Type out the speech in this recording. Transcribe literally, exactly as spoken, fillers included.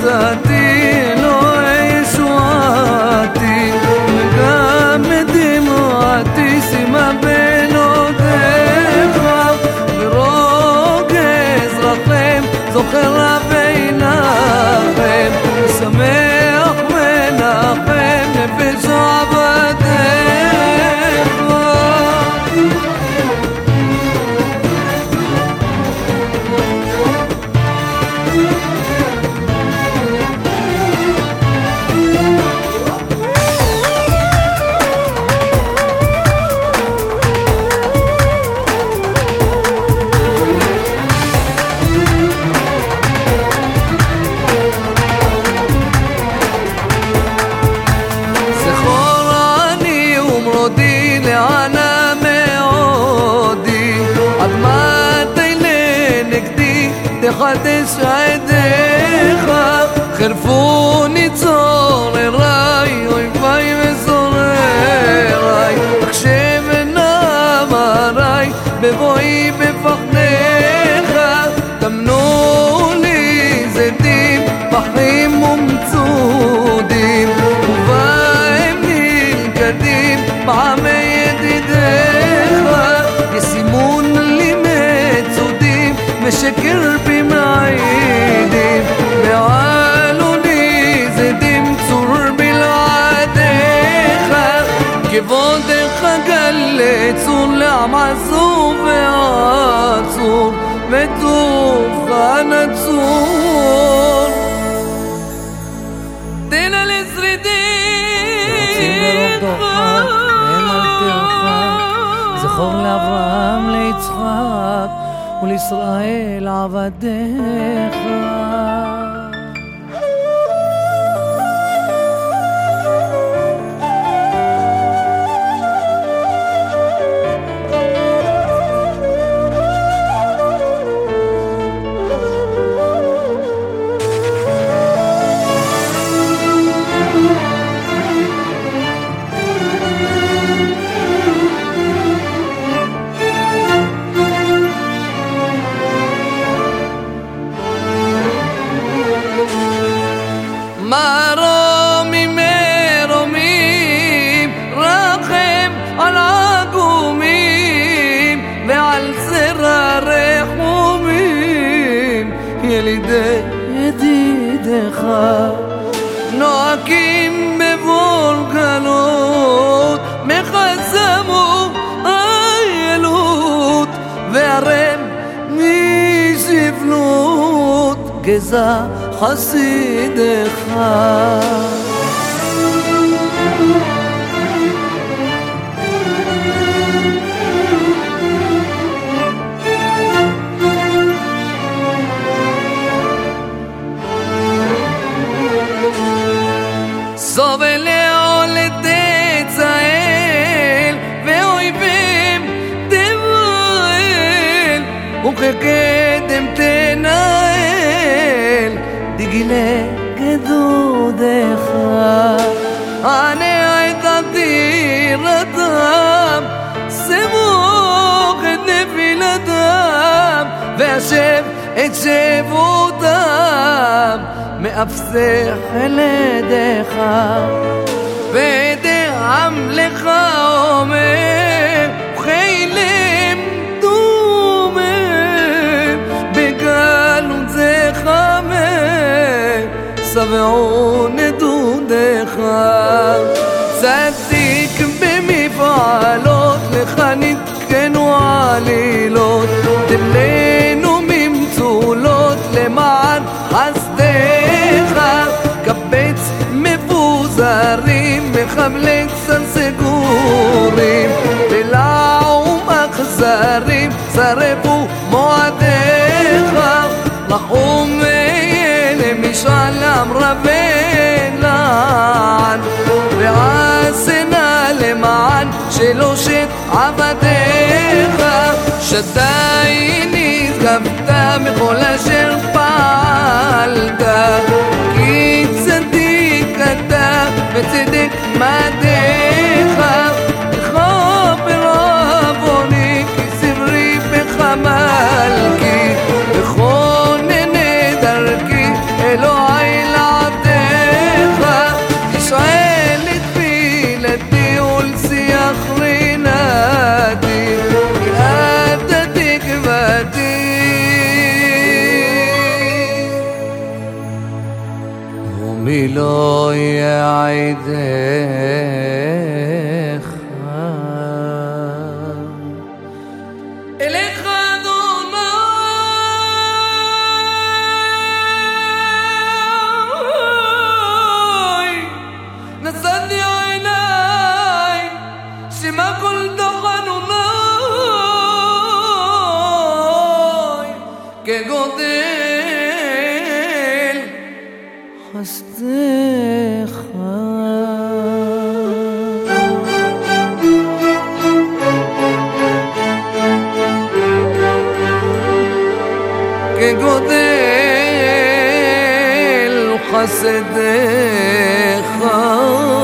תודתי, אלוהי ישועתי, וגם את דמעתי שימה בנותיך, ורוגז רחם זוכר רבי נחם, שמח מנחם נפש עבדיך. לענה מעודי, עד מתי לנגדי תחדש עדיך, חרפוני צורריי, אויביי וזורריי, הקשב נאמריי, בבואי בפחניך, תמנו לי זיתים, פחים ומצודים, ובהם נלכדים בעמי ישימון לי מצודים, משקר במעידים, ועלו לי זדים צור בלעדיך, כבודך גלה צור לעמזו ועצור, וטובך נצור. תן על שרידיך זכור לאברהם, ליצחק ולישראל עבדיך. מרומים מרומים, רחם על עגומים, ועל זרע רחומים, ילידי ידידך, נוהגים בבולגנות, מחזמו איילות, וערם משבנות, גזע חסידך. סובל לעול תצאל, ואויבים תבואל, וכקדם תנהל, דגלי גדודך. אני עדתי רדם, סמוך את נפילתם, והשב את שבותם, מאפסך אל ידיך, ודעם לך אומר, וחילם דומם, בגלות זה חמר, שבעו נדודך. צדיק במפעלות, לך נתקנו עלילות, דלנו ממצולות, למען חסדך. קבץ מבוזרים, מחבלי סנסגורים, בלעום אכזרים, שרפו מועדיך. רחום אלה משעלם רבי לען, ועשנה למען שלושת עבדיך. שדי נשגבת מכל אשר פעלת, כי צדיק אתה וצדק מדיך. לכפר עווני כי סברי בחמלכי, וכונני דרכי אלוהי לא יעדך אליך אדוני נשאתי עיניי שמה כל תחנוני כגודל חסדך כגודל חסדך